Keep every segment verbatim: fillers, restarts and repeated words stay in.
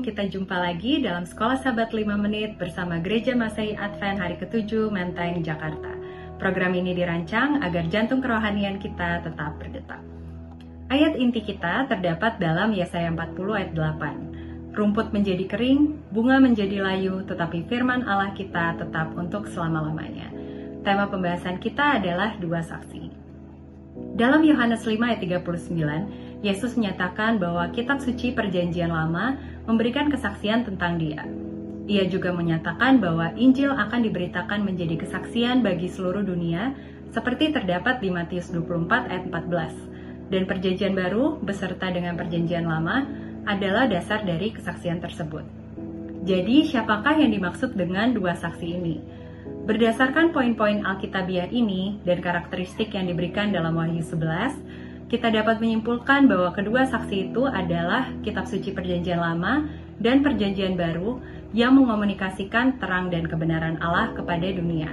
kita jumpa lagi dalam Sekolah Sahabat lima Menit bersama Gereja Masehi Advent Hari ketujuh Menteng, Jakarta. Program ini dirancang agar jantung kerohanian kita tetap berdetak. Ayat inti kita terdapat dalam Yesaya empat puluh ayat delapan. Rumput menjadi kering, bunga menjadi layu, tetapi firman Allah kita tetap untuk selama-lamanya. Tema pembahasan kita adalah dua saksi. Dalam Yohanes lima ayat tiga puluh sembilan, Yesus menyatakan bahwa kitab suci perjanjian lama memberikan kesaksian tentang dia. Ia juga menyatakan bahwa Injil akan diberitakan menjadi kesaksian bagi seluruh dunia, seperti terdapat di Matius dua puluh empat ayat empat belas. Dan perjanjian baru beserta dengan perjanjian lama adalah dasar dari kesaksian tersebut. Jadi, siapakah yang dimaksud dengan dua saksi ini? Berdasarkan poin-poin Alkitabiah ini dan karakteristik yang diberikan dalam Wahyu sebelas, kita dapat menyimpulkan bahwa kedua saksi itu adalah kitab suci perjanjian lama dan perjanjian baru yang mengomunikasikan terang dan kebenaran Allah kepada dunia.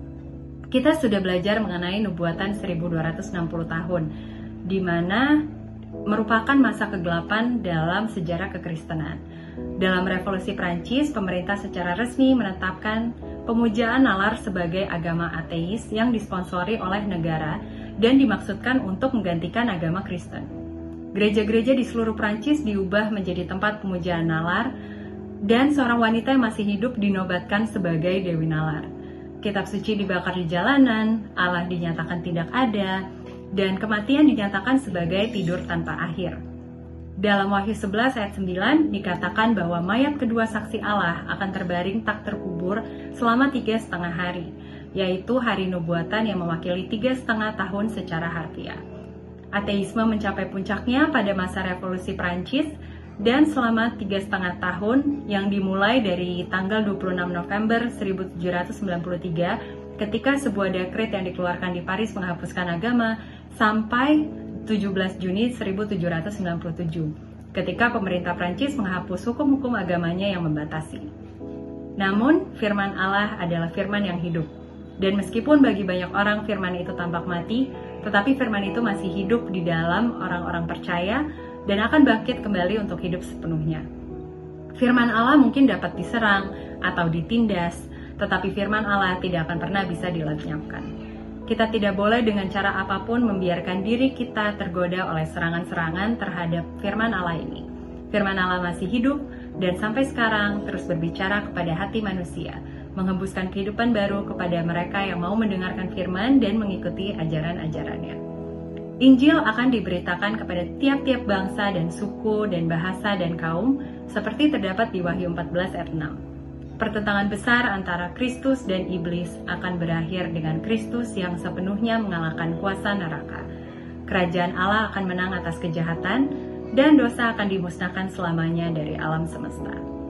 Kita sudah belajar mengenai nubuatan seribu dua ratus enam puluh tahun, di mana merupakan masa kegelapan dalam sejarah kekristenan. Dalam Revolusi Prancis, pemerintah secara resmi menetapkan pemujaan nalar sebagai agama ateis yang disponsori oleh negara dan dimaksudkan untuk menggantikan agama Kristen. Gereja-gereja di seluruh Prancis diubah menjadi tempat pemujaan nalar, dan seorang wanita yang masih hidup dinobatkan sebagai Dewi Nalar. Kitab suci dibakar di jalanan, Allah dinyatakan tidak ada, dan kematian dinyatakan sebagai tidur tanpa akhir. Dalam Wahyu sebelas ayat sembilan dikatakan bahwa mayat kedua saksi Allah akan terbaring tak terkubur selama tiga setengah hari, yaitu hari nubuatan yang mewakili tiga setengah tahun secara harfiah. Ateisme mencapai puncaknya pada masa Revolusi Prancis dan selama tiga setengah tahun yang dimulai dari tanggal dua puluh enam November seribu tujuh ratus sembilan puluh tiga ketika sebuah dekret yang dikeluarkan di Paris menghapuskan agama sampai tujuh belas Juni seribu tujuh ratus sembilan puluh tujuh ketika pemerintah Prancis menghapus hukum-hukum agamanya yang membatasi. Namun, firman Allah adalah firman yang hidup. Dan meskipun bagi banyak orang firman itu tampak mati, tetapi firman itu masih hidup di dalam orang-orang percaya dan akan bangkit kembali untuk hidup sepenuhnya. Firman Allah mungkin dapat diserang atau ditindas, tetapi firman Allah tidak akan pernah bisa dilenyapkan. Kita tidak boleh dengan cara apapun membiarkan diri kita tergoda oleh serangan-serangan terhadap firman Allah ini. Firman Allah masih hidup dan sampai sekarang terus berbicara kepada hati manusia, menghembuskan kehidupan baru kepada mereka yang mau mendengarkan firman dan mengikuti ajaran-ajarannya. Injil akan diberitakan kepada tiap-tiap bangsa dan suku dan bahasa dan kaum, seperti terdapat di Wahyu empat belas ayat enam. Pertentangan besar antara Kristus dan iblis akan berakhir dengan Kristus yang sepenuhnya mengalahkan kuasa neraka. Kerajaan Allah akan menang atas kejahatan, dan dosa akan dimusnahkan selamanya dari alam semesta.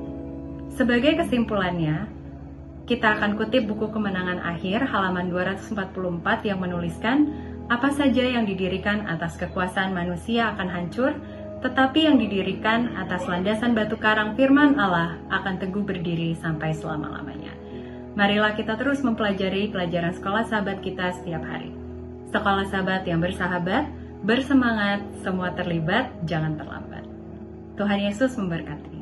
Sebagai kesimpulannya, kita akan kutip buku Kemenangan Akhir halaman dua ratus empat puluh empat yang menuliskan, apa saja yang didirikan atas kekuasaan manusia akan hancur, tetapi yang didirikan atas landasan batu karang firman Allah akan teguh berdiri sampai selama-lamanya. Marilah kita terus mempelajari pelajaran sekolah sahabat kita setiap hari. Sekolah sahabat yang bersahabat, bersemangat, semua terlibat, jangan terlambat. Tuhan Yesus memberkati.